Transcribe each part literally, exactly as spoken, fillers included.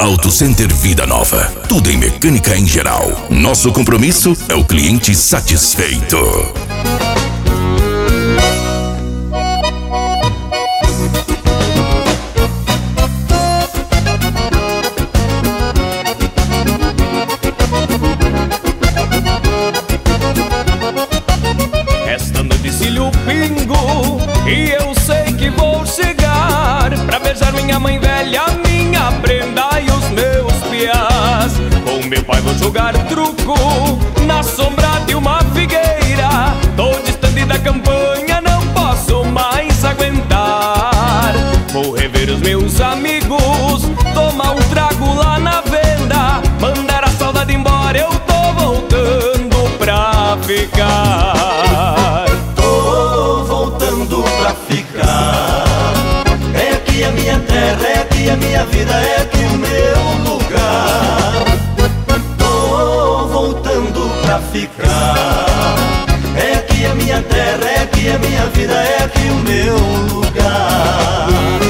Auto Center Vida Nova. Tudo em mecânica em geral. Nosso compromisso é o cliente satisfeito. Restando de cílio pingo, e eu sei que vou chegar pra beijar minha mãe velha, minha prenda e os meus piás. Com meu pai vou jogar truco na sombra de uma figueira. Tô distante da campanha, não posso mais aguentar. Vou rever os meus amigos, tomar um trago lá na venda, mandar a saudade embora, eu tô voltando pra ficar. Tô voltando pra ficar. É aqui a minha terra, é aqui a minha vida, é aqui o meu lugar. Tô voltando pra ficar. É aqui a minha terra, é aqui a minha vida, é aqui o meu lugar.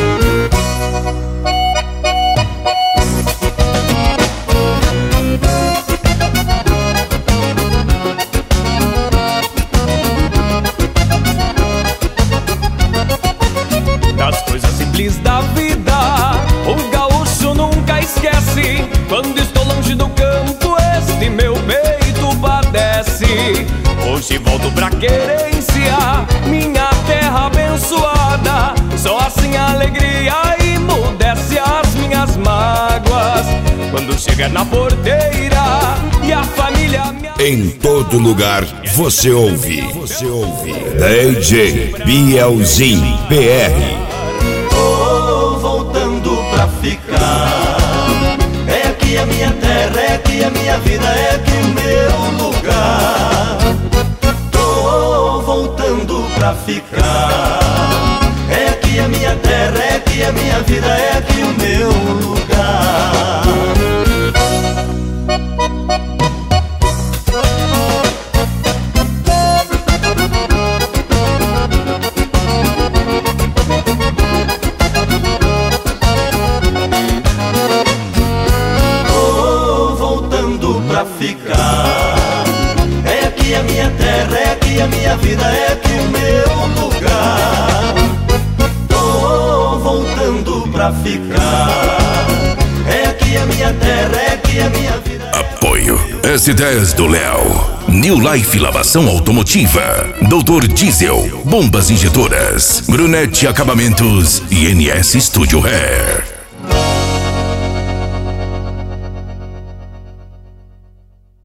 Das coisas simples da vida, o gaúcho nunca esquece. Quando estou longe do campo, este meu peito padece. Hoje volto pra querência, minha terra abençoada. Só assim a alegria emudece as minhas mágoas. Quando chegar na porteira e a família me... Em todo lugar você ouve. Você ouve. D J Bielzinho P R. Tô voltando pra ficar. É aqui a minha terra, é aqui a minha vida, é aqui o meu lugar. Tô voltando pra ficar. É aqui a minha terra, é aqui a minha vida, é aqui o meu lugar. Pra ficar. É aqui a minha terra, é aqui a minha vida, é aqui o meu lugar. Tô voltando pra ficar. É aqui a minha terra, é aqui a minha vida. Apoio S dez do Léo. New Life Lavação Automotiva. doutor Diesel. Bombas injetoras. Brunete Acabamentos e N S Studio Hair.